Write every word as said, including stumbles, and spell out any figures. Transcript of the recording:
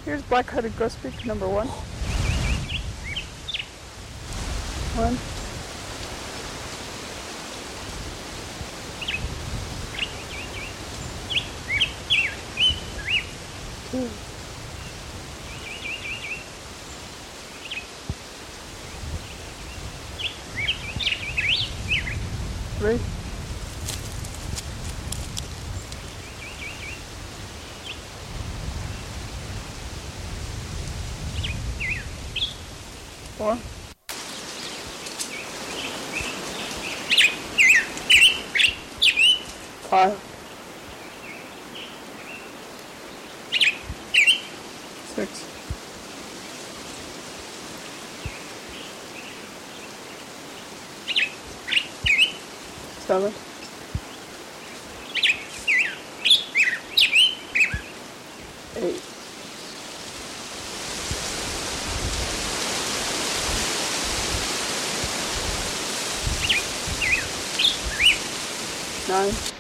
Here's black-headed grosbeak number one. One. Two. Three. Four. Five. Six. Seven. Eight. Nine.